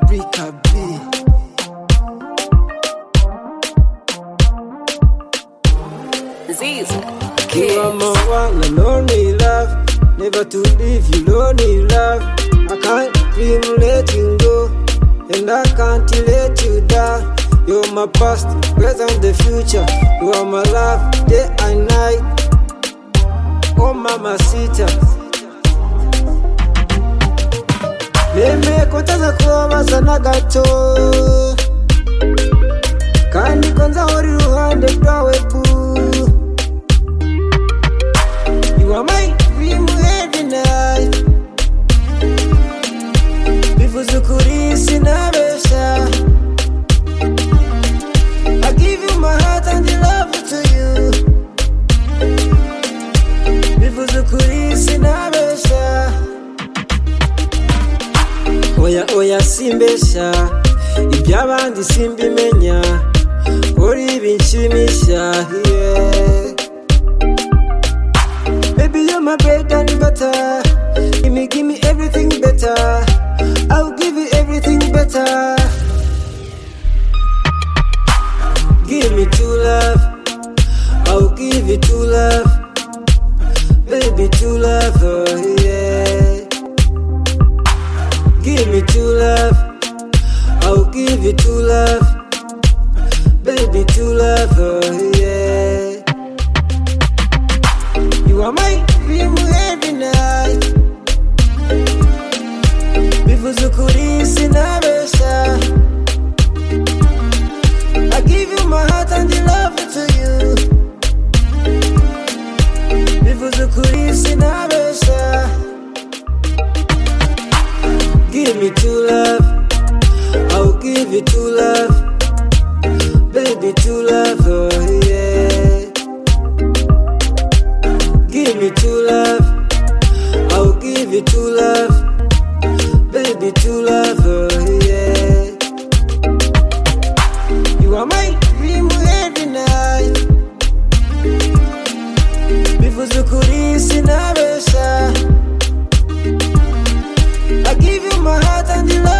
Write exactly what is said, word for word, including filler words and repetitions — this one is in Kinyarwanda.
Rika B. You are my one and only love, never to leave you lonely love. I can't dream letting go, and I can't let you down. You're my past, present, the future. You are my love, day and night. Oh mamacita, nemekoteza kubabaza na gato, kandi ko nzahora iruhande rwawe boo. You are my dream every night. Bivuze ukuri sinabesha. I give you my heart and the love to you. Bivuze ukuri sinabesha. Oya oya simbesha, iby'abandi simbimenya, uri binshimisha, yeah. Baby, you're my bread and butter. Give me, give me everything better. I'll give you everything better. Give me true love. I'll give you true love. Baby, true love, oh yeah. Give me true love. I'll give you true love. Baby, true love, oh yeah. You are my dream every night. Bivuze ukuri sinabesha. I give you my heart and the love to you. Bivuze ukuri sinabesha. Give me true love. I'll give you true love. Baby, true love, oh yeah. Give me true love. I'll give you true love. Baby, true love, oh yeah. You are my dream every night. Bivuze ukuri sinabesha. I give you my heart and the love.